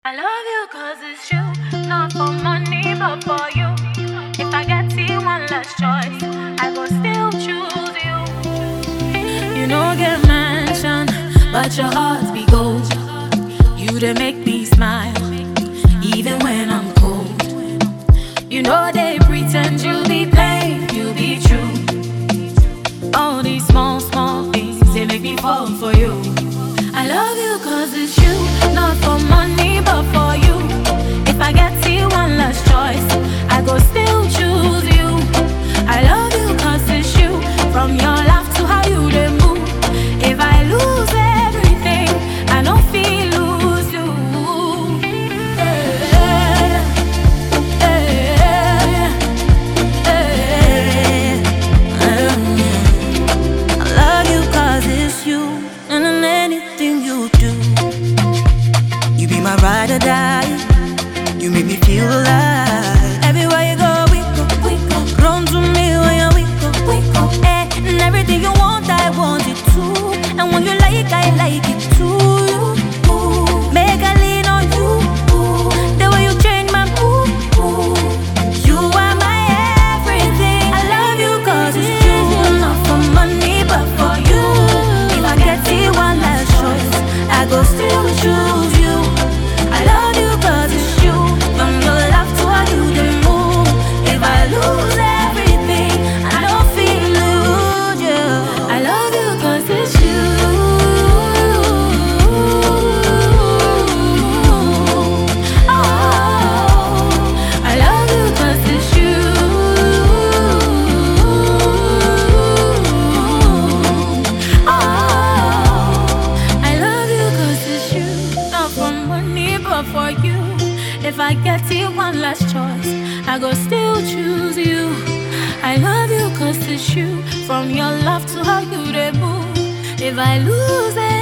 I love you cause it's you, not for money but for you. If I get you one last choice, I go still choose you. You know get mansion, but your heart be gold. You they make me smile, even when I'm cold. You know they pretend you be plain, you be true. All these small, small things, they make me fall for you. I love you cause it's you, not for money but for you. If I get to you one last choice, I go still choose you. I love you cause it's you, from your laugh to how you dey move. If I lose everything, I don't feel lose you. I love you cause it's you, and in anything you do. You be my ride or die, you make me feel alive. Everywhere you go, we go. Run to me when you're we go. And everything you want, I want it too. And when you like, I like it too. Make a lean on you, the way you change my mood. You are my everything. I love you cause it's you, not for money but for you. If I get you one last choice, I go still choose you. I love you cause it's you, from your laugh to how you dey move. If I lose everything, I don't feel lose you. I love you cause it's you. Oh, I love you cause it's you. Oh, I love you cause it's you, not for money but for you. If I get you one last choice, I go still choose you. I love you cause it's you, from your love to how you dey move. If I lose it